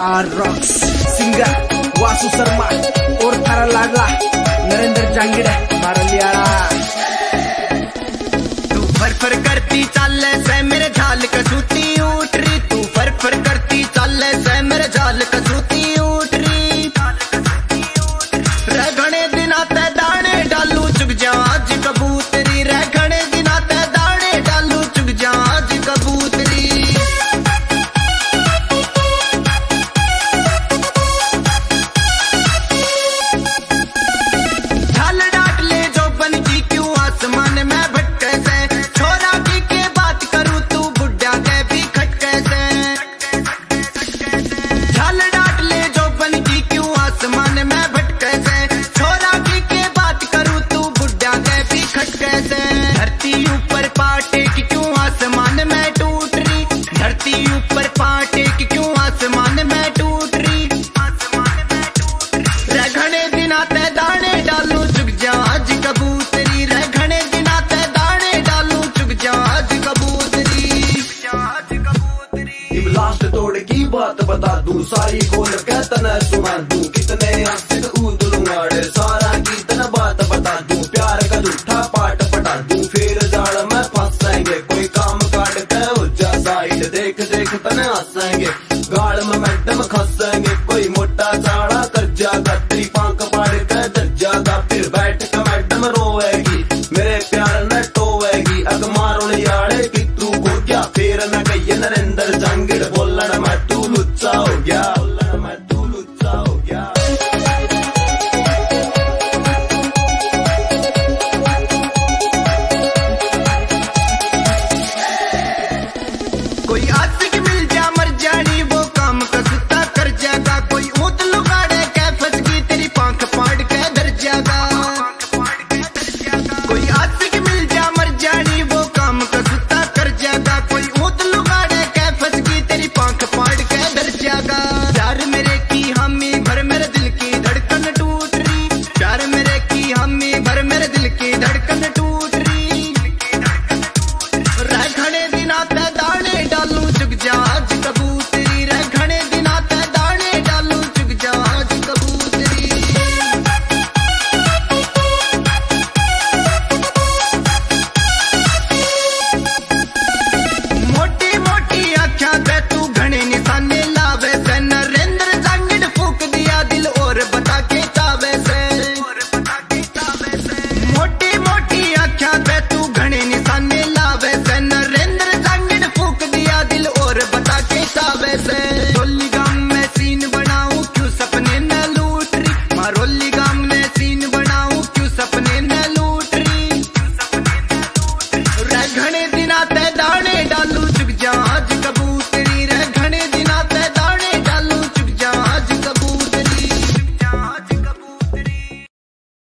Rocks singer Vasu Sharma और थारा लाडला नरेंद्र जांगिड़ मारलियाड़ा। तू फर करती चल से मेरे झाल कसूती उठ रही, तू फर करती चल से मेरे झाल कसूती उठ रही। घने दिना ते दाने डालू चुग जा आज कबूतरी, रे घने दिना ते दाने डालू चुग जा आज कबूतरी। झाल डाट ले जो बन की क्यों आसमान में भटके से, छोरा की के बात करूं तू बुढ़ा के भी खटके से। झाल डाट ले जो बन की क्यों आसमान में भटके से, छोरा की के बात करूं तू बुढ़ा के भी खटके से। धरती ऊपर पाटे की क्यों आसमान में टूट रही, धरती ऊपर पाटे की क्यों आसमान में टूट रही। रे घने दिना ते दाने डालू चुग जा आज कबूतरी, रे घने दिना ते दाने डालू चुग जा आज कबूतरी। इब लास्ट तोड़ की बात बता दूं, सारी खोल के तना सुना दूं। कितने आशिक उदलूंगाड़े सारा की तना बात बता दूं। प्यार का झूठा पाठ पटा दूं, फिर जाड़ में फंसेंगे। कोई काम काट के उज्जा साइड, देख देख तने हंसेंगे। गाड़ में मैडम खसेंगे, कोई मोटा साड़ा कर जागा। तेरी पांक पाड़ के दर जागा, फिर बैठ के मैडम रोएगी। मेरे प्यार न टोएगी, अग मारो याड़े की तू को क्या। फिर न गई नरेंद्र जांगिड़ बोलना मैं तू लुच्चा हो गया।